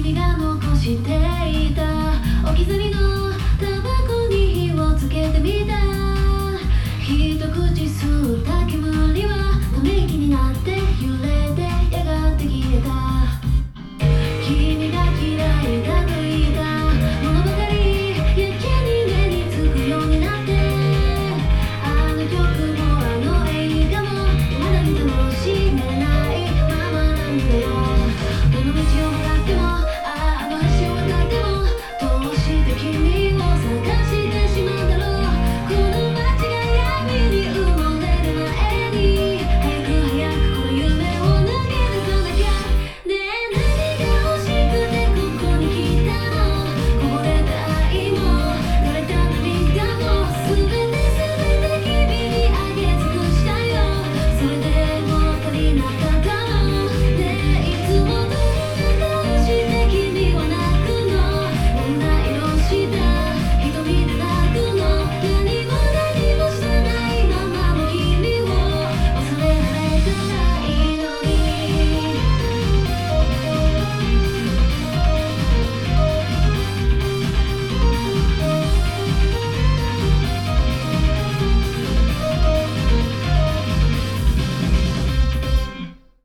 君が残していた置き去りのタバコに火をつけてみた。一口吸った煙はため息になって揺れてやがて消えた。